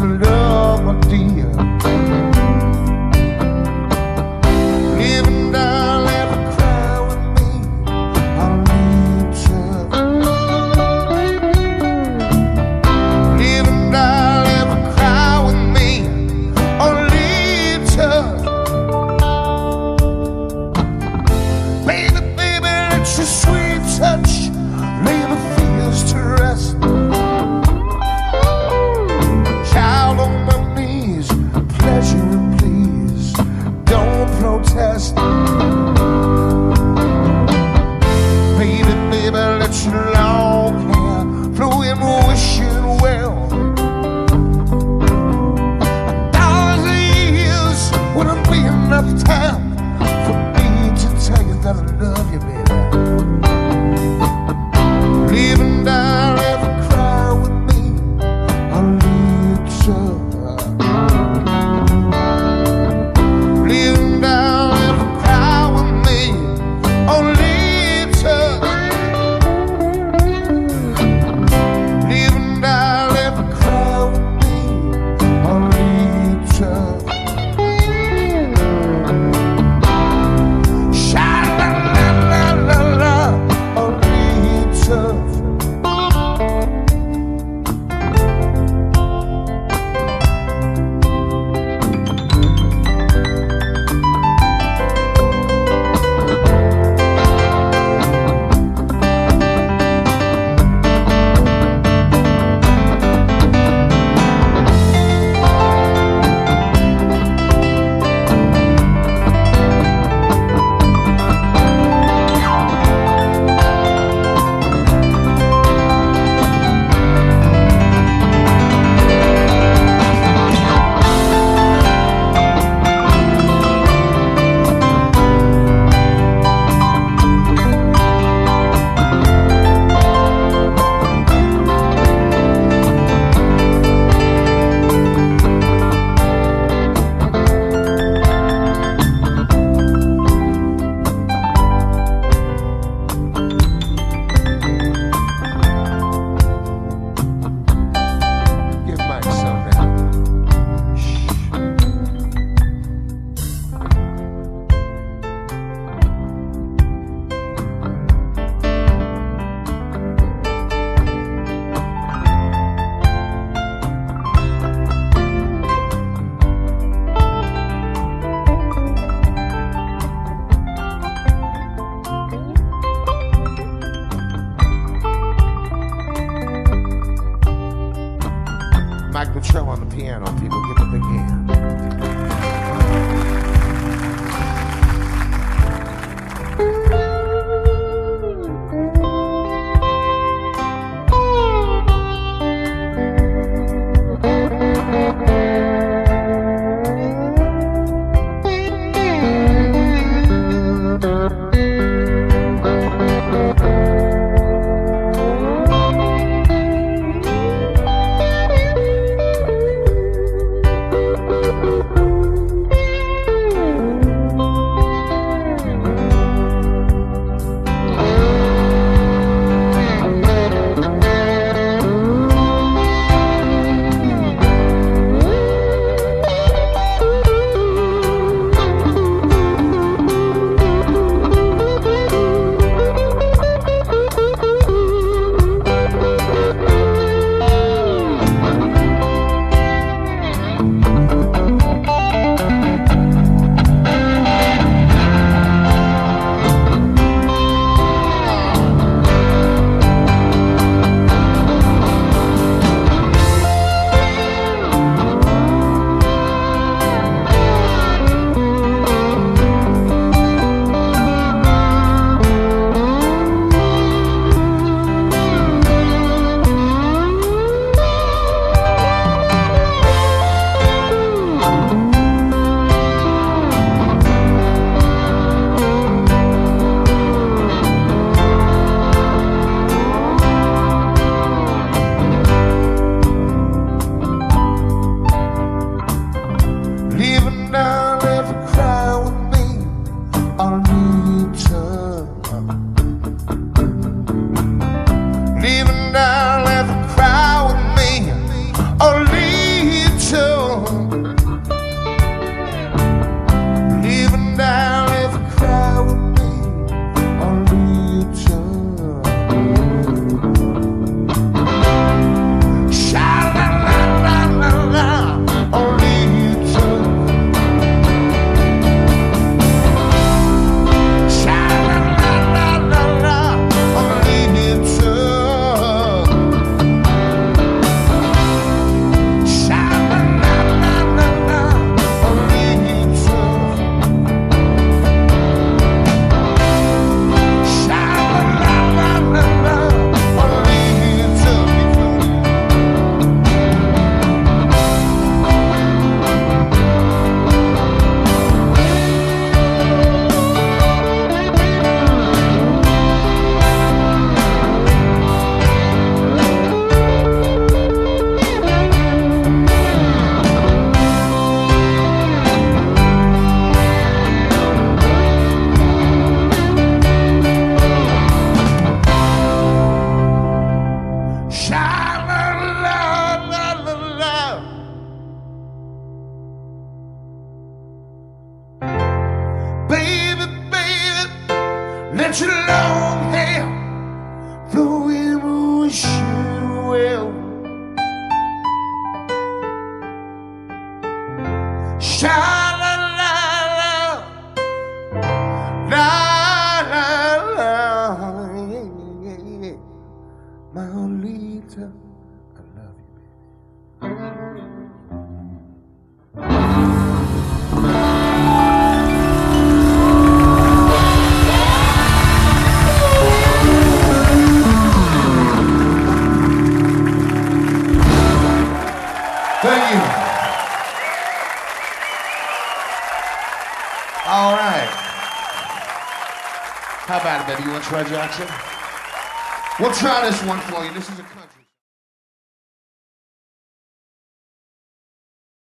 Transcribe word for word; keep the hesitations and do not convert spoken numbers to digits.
love, my dear. Live and die, laugh and cry with me. I'll need you. Live and die, laugh and cry with me. I'll need you. Baby, baby, let your sweet touch lay the fears to rest. Child on my knees, pleasure and please, don't protest. Baby, baby, let your long hair flow in wishing well. A thousand years wouldn't be enough time for me to tell you that I love you, baby. Live and die, laugh and cry with me. I'll need you. Live and die, laugh and cry with me. I'll need you. Live and die, laugh and cry with me. I'll need you. Sha-la-la-la-la-la, I'll need you. Give Mike some now. Mike Luttrell on the piano, people. Give him a big hand. got your long hair, the wind moves you well. Sha-la-la-la, la-la-la, my Lolita, I love you, baby. Thank you. All right. How about it, baby? You want to try Jackson? We'll try this one for you. This is a country.